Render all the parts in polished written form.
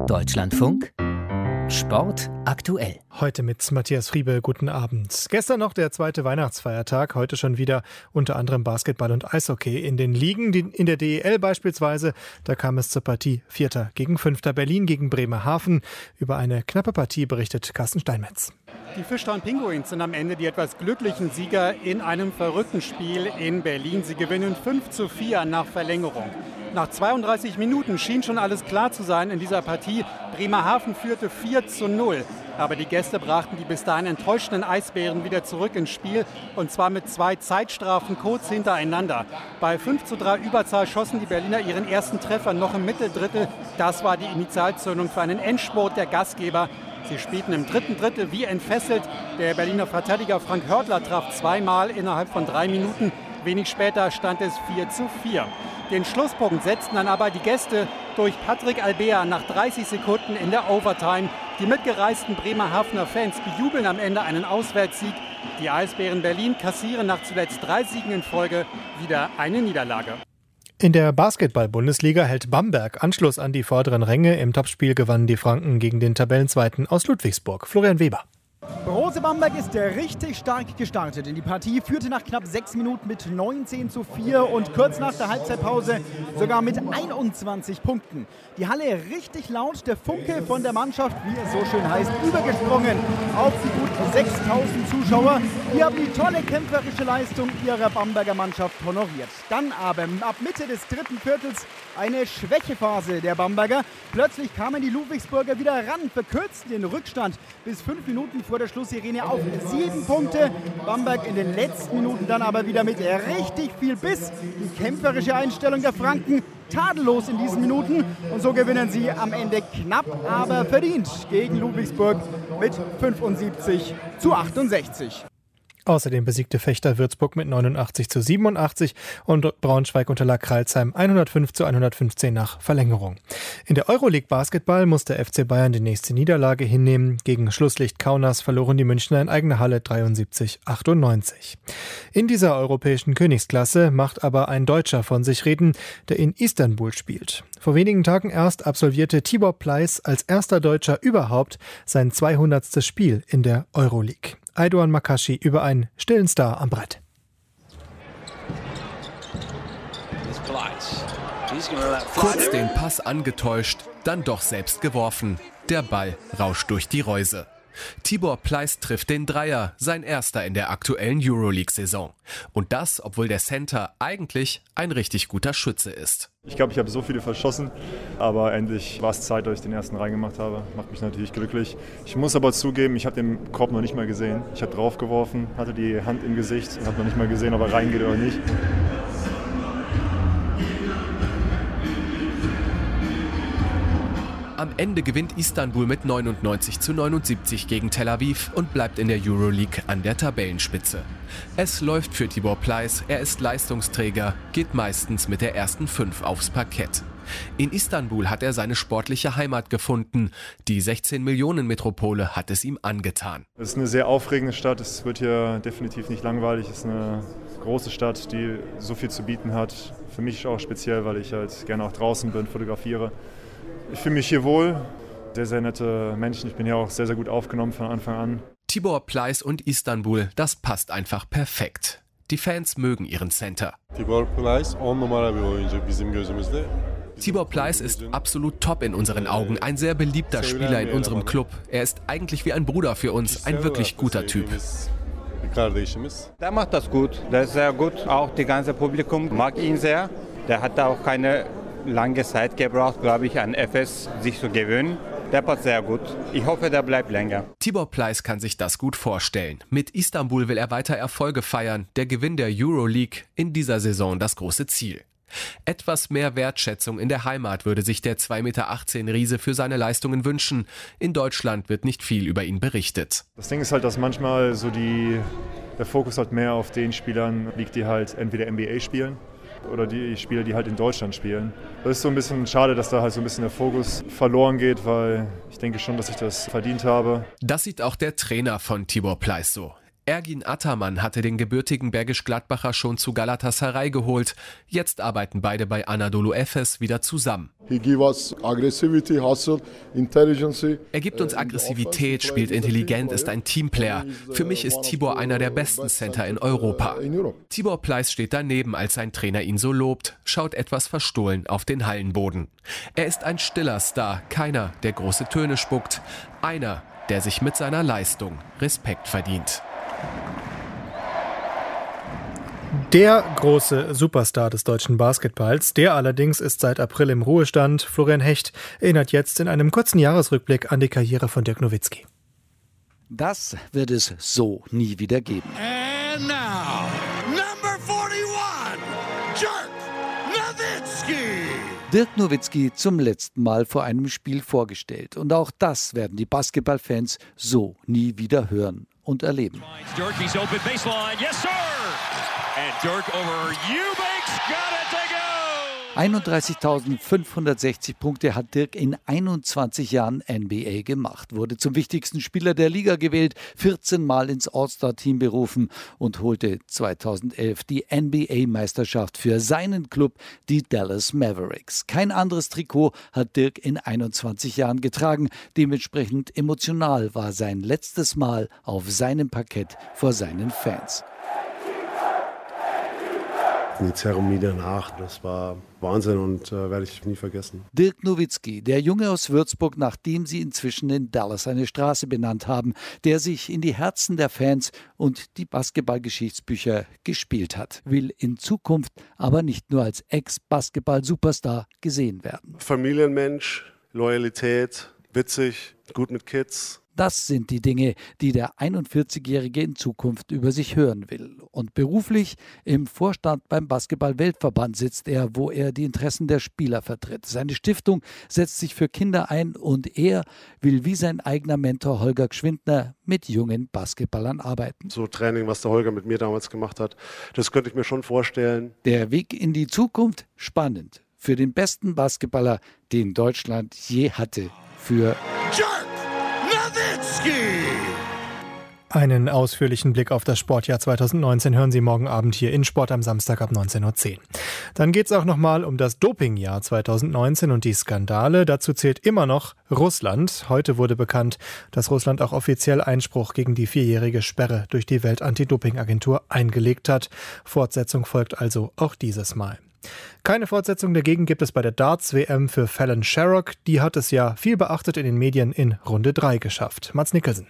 Deutschlandfunk Sport aktuell. Heute mit Matthias Friebe, guten Abend. Gestern noch der zweite Weihnachtsfeiertag, heute schon wieder unter anderem Basketball und Eishockey in den Ligen. In der DEL beispielsweise, da kam es zur Partie Vierter gegen Fünfter, Berlin gegen Bremerhaven. Über eine knappe Partie berichtet Carsten Steinmetz. Die Fischtown Pinguins sind am Ende die etwas glücklichen Sieger in einem verrückten Spiel in Berlin. Sie gewinnen 5:4 nach Verlängerung. Nach 32 Minuten schien schon alles klar zu sein in dieser Partie. Bremerhaven führte 4:0. Aber die Gäste brachten die bis dahin enttäuschten Eisbären wieder zurück ins Spiel. Und zwar mit 2 Zeitstrafen kurz hintereinander. Bei 5:3 Überzahl schossen die Berliner ihren ersten Treffer noch im Mitteldrittel. Das war die Initialzündung für einen Endspurt der Gastgeber. Sie spielten im dritten Drittel wie entfesselt. Der Berliner Verteidiger Frank Hörtler traf zweimal innerhalb von 3 Minuten. Wenig später stand es 4:4. Den Schlusspunkt setzten dann aber die Gäste durch Patrick Albea nach 30 Sekunden in der Overtime. Die mitgereisten Bremerhavener Fans bejubeln am Ende einen Auswärtssieg. Die Eisbären Berlin kassieren nach zuletzt 3 Siegen in Folge wieder eine Niederlage. In der Basketball-Bundesliga hält Bamberg Anschluss an die vorderen Ränge. Im Topspiel gewannen die Franken gegen den Tabellenzweiten aus Ludwigsburg. Florian Weber. Brose Bamberg ist richtig stark gestartet in die Partie, führte nach knapp 6 Minuten mit 19:4 und kurz nach der Halbzeitpause sogar mit 21 Punkten. Die Halle richtig laut, der Funke von der Mannschaft, wie es so schön heißt, übergesprungen auf die gut 6.000 Zuschauer. Die haben die tolle kämpferische Leistung ihrer Bamberger Mannschaft honoriert. Dann aber ab Mitte des dritten Viertels eine Schwächephase der Bamberger. Plötzlich kamen die Ludwigsburger wieder ran, verkürzten den Rückstand bis 5 Minuten vor der Schlusssirene auf 7 Punkte. Bamberg in den letzten Minuten dann aber wieder mit richtig viel Biss. Die kämpferische Einstellung der Franken tadellos in diesen Minuten. Und so gewinnen sie am Ende knapp, aber verdient gegen Ludwigsburg mit 75:68. Außerdem besiegte Vechta Würzburg mit 89:87 und Braunschweig unterlag Crailsheim 105:115 nach Verlängerung. In der Euroleague Basketball muss der FC Bayern die nächste Niederlage hinnehmen. Gegen Schlusslicht Kaunas verloren die Münchner in eigener Halle 73:98. In dieser europäischen Königsklasse macht aber ein Deutscher von sich reden, der in Istanbul spielt. Vor wenigen Tagen erst absolvierte Tibor Pleiss als erster Deutscher überhaupt sein 200. Spiel in der Euroleague. Aydoğan Makashi über einen stillen Star am Brett. Kurz den Pass angetäuscht, dann doch selbst geworfen. Der Ball rauscht durch die Reuse. Tibor Pleiss trifft den Dreier, sein erster in der aktuellen Euroleague-Saison. Und das, obwohl der Center eigentlich ein richtig guter Schütze ist. Ich glaube, ich habe so viele verschossen, aber endlich war es Zeit, dass ich den ersten reingemacht habe. Macht mich natürlich glücklich. Ich muss aber zugeben, ich habe den Korb noch nicht mal gesehen. Ich habe drauf geworfen, hatte die Hand im Gesicht und habe noch nicht mal gesehen, ob er reingeht oder nicht. Am Ende gewinnt Istanbul mit 99:79 gegen Tel Aviv und bleibt in der Euroleague an der Tabellenspitze. Es läuft für Tibor Pleiss, er ist Leistungsträger, geht meistens mit der ersten 5 aufs Parkett. In Istanbul hat er seine sportliche Heimat gefunden. Die 16-Millionen-Metropole hat es ihm angetan. Es ist eine sehr aufregende Stadt, es wird hier definitiv nicht langweilig. Es ist eine große Stadt, die so viel zu bieten hat. Für mich auch speziell, weil ich halt gerne auch draußen bin, fotografiere. Ich fühle mich hier wohl, sehr, sehr nette Menschen. Ich bin hier auch sehr, sehr gut aufgenommen von Anfang an. Tibor Pleiss und Istanbul, das passt einfach perfekt. Die Fans mögen ihren Center. Tibor Pleiss, 10 numara bir oyuncu bizim gözümüzde. Tibor Pleiss ist absolut top in unseren Augen, ein sehr beliebter Spieler in unserem Club. Er ist eigentlich wie ein Bruder für uns, ein wirklich guter Typ. Der macht das gut, der ist sehr gut. Auch das ganze Publikum mag ihn sehr. Der hat auch keine lange Zeit gebraucht, glaube ich, an FS sich zu gewöhnen. Der passt sehr gut. Ich hoffe, der bleibt länger. Tibor Pleiss kann sich das gut vorstellen. Mit Istanbul will er weiter Erfolge feiern. Der Gewinn der Euroleague in dieser Saison das große Ziel. Etwas mehr Wertschätzung in der Heimat würde sich der 2,18 Meter Riese für seine Leistungen wünschen. In Deutschland wird nicht viel über ihn berichtet. Das Ding ist halt, dass manchmal so der Fokus halt mehr auf den Spielern liegt, die halt entweder NBA spielen oder die Spieler, die halt in Deutschland spielen. Das ist so ein bisschen schade, dass da halt so ein bisschen der Fokus verloren geht, weil ich denke schon, dass ich das verdient habe. Das sieht auch der Trainer von Tibor Pleiss so. Ergin Ataman hatte den gebürtigen Bergisch-Gladbacher schon zu Galatasaray geholt. Jetzt arbeiten beide bei Anadolu Efes wieder zusammen. Er gibt uns Aggressivität, spielt intelligent, ist ein Teamplayer. Für mich ist Tibor einer der besten Center in Europa. Tibor Pleiss steht daneben, als sein Trainer ihn so lobt, schaut etwas verstohlen auf den Hallenboden. Er ist ein stiller Star, keiner, der große Töne spuckt. Einer, der sich mit seiner Leistung Respekt verdient. Der große Superstar des deutschen Basketballs, der allerdings ist seit April im Ruhestand. Florian Hecht erinnert jetzt in einem kurzen Jahresrückblick an die Karriere von Dirk Nowitzki. Das wird es so nie wieder geben. And now, number 41, Dirk Nowitzki. Dirk Nowitzki zum letzten Mal vor einem Spiel vorgestellt. Und auch das werden die Basketballfans so nie wieder hören und erleben. 31.560 Punkte hat Dirk in 21 Jahren NBA gemacht, wurde zum wichtigsten Spieler der Liga gewählt, 14 Mal ins All-Star-Team berufen und holte 2011 die NBA-Meisterschaft für seinen Club, die Dallas Mavericks. Kein anderes Trikot hat Dirk in 21 Jahren getragen. Dementsprechend emotional war sein letztes Mal auf seinem Parkett vor seinen Fans. Die Zeremonie danach, das war Wahnsinn und werde ich nie vergessen. Dirk Nowitzki, der Junge aus Würzburg, nach dem sie inzwischen in Dallas eine Straße benannt haben, der sich in die Herzen der Fans und die Basketball-Geschichtsbücher gespielt hat, will in Zukunft aber nicht nur als Ex-Basketball-Superstar gesehen werden. Familienmensch, Loyalität, witzig, gut mit Kids. Das sind die Dinge, die der 41-Jährige in Zukunft über sich hören will. Und beruflich im Vorstand beim Basketball-Weltverband sitzt er, wo er die Interessen der Spieler vertritt. Seine Stiftung setzt sich für Kinder ein und er will wie sein eigener Mentor Holger Gschwindner mit jungen Basketballern arbeiten. So Training, was der Holger mit mir damals gemacht hat, das könnte ich mir schon vorstellen. Der Weg in die Zukunft spannend für den besten Basketballer, den Deutschland je hatte. Für einen ausführlichen Blick auf das Sportjahr 2019 hören Sie morgen Abend hier in Sport am Samstag ab 19.10 Uhr. Dann geht es auch nochmal um das Dopingjahr 2019 und die Skandale. Dazu zählt immer noch Russland. Heute wurde bekannt, dass Russland auch offiziell Einspruch gegen die 4-jährige Sperre durch die Welt-Anti-Doping-Agentur eingelegt hat. Fortsetzung folgt also auch dieses Mal. Keine Fortsetzung dagegen gibt es bei der Darts-WM für Fallon Sherrock. Die hat es ja viel beachtet in den Medien in Runde 3 geschafft. Mats Nicholson.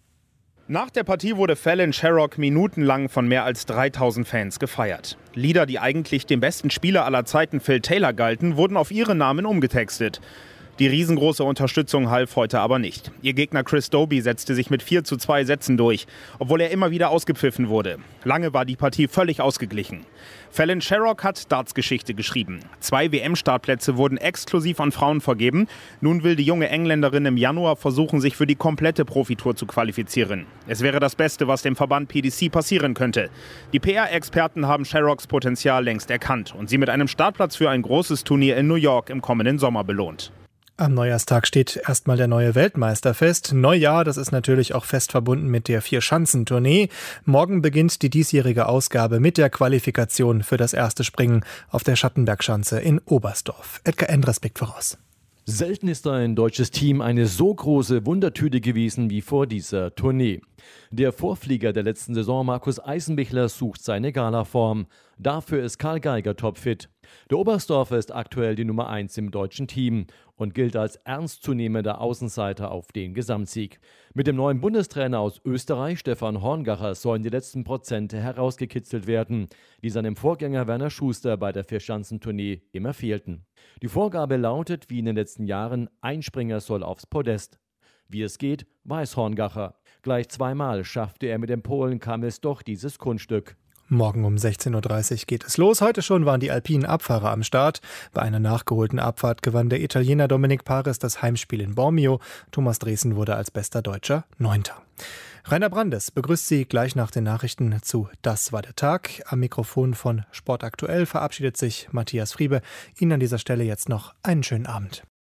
Nach der Partie wurde Fallon Sherrock minutenlang von mehr als 3000 Fans gefeiert. Lieder, die eigentlich dem besten Spieler aller Zeiten Phil Taylor galten, wurden auf ihre Namen umgetextet. Die riesengroße Unterstützung half heute aber nicht. Ihr Gegner Chris Dobie setzte sich mit 4:2 Sätzen durch, obwohl er immer wieder ausgepfiffen wurde. Lange war die Partie völlig ausgeglichen. Fallon Sherrock hat Darts-Geschichte geschrieben. 2 WM-Startplätze wurden exklusiv an Frauen vergeben. Nun will die junge Engländerin im Januar versuchen, sich für die komplette Profitour zu qualifizieren. Es wäre das Beste, was dem Verband PDC passieren könnte. Die PR-Experten haben Sherrocks Potenzial längst erkannt und sie mit einem Startplatz für ein großes Turnier in New York im kommenden Sommer belohnt. Am Neujahrstag steht erstmal der neue Weltmeister fest. Neujahr, das ist natürlich auch fest verbunden mit der Vierschanzentournee. Morgen beginnt die diesjährige Ausgabe mit der Qualifikation für das erste Springen auf der Schattenbergschanze in Oberstdorf. Edgar Endres blickt voraus. Selten ist ein deutsches Team eine so große Wundertüte gewesen wie vor dieser Tournee. Der Vorflieger der letzten Saison, Markus Eisenbichler, sucht seine Galaform. Dafür ist Karl Geiger topfit. Der Oberstdorfer ist aktuell die Nummer 1 im deutschen Team und gilt als ernstzunehmender Außenseiter auf den Gesamtsieg. Mit dem neuen Bundestrainer aus Österreich, Stefan Horngacher, sollen die letzten Prozente herausgekitzelt werden, die seinem Vorgänger Werner Schuster bei der Vierschanzentournee immer fehlten. Die Vorgabe lautet, wie in den letzten Jahren, ein Springer soll aufs Podest. Wie es geht, weiß Horngacher. Gleich 2-mal schaffte er mit dem Polen Kamil Stoch dieses Kunststück. Morgen um 16.30 Uhr geht es los. Heute schon waren die alpinen Abfahrer am Start. Bei einer nachgeholten Abfahrt gewann der Italiener Dominic Paris das Heimspiel in Bormio. Thomas Dresen wurde als bester Deutscher 9. Rainer Brandes begrüßt Sie gleich nach den Nachrichten zu Das war der Tag. Am Mikrofon von Sport Aktuell verabschiedet sich Matthias Friebe. Ihnen an dieser Stelle jetzt noch einen schönen Abend.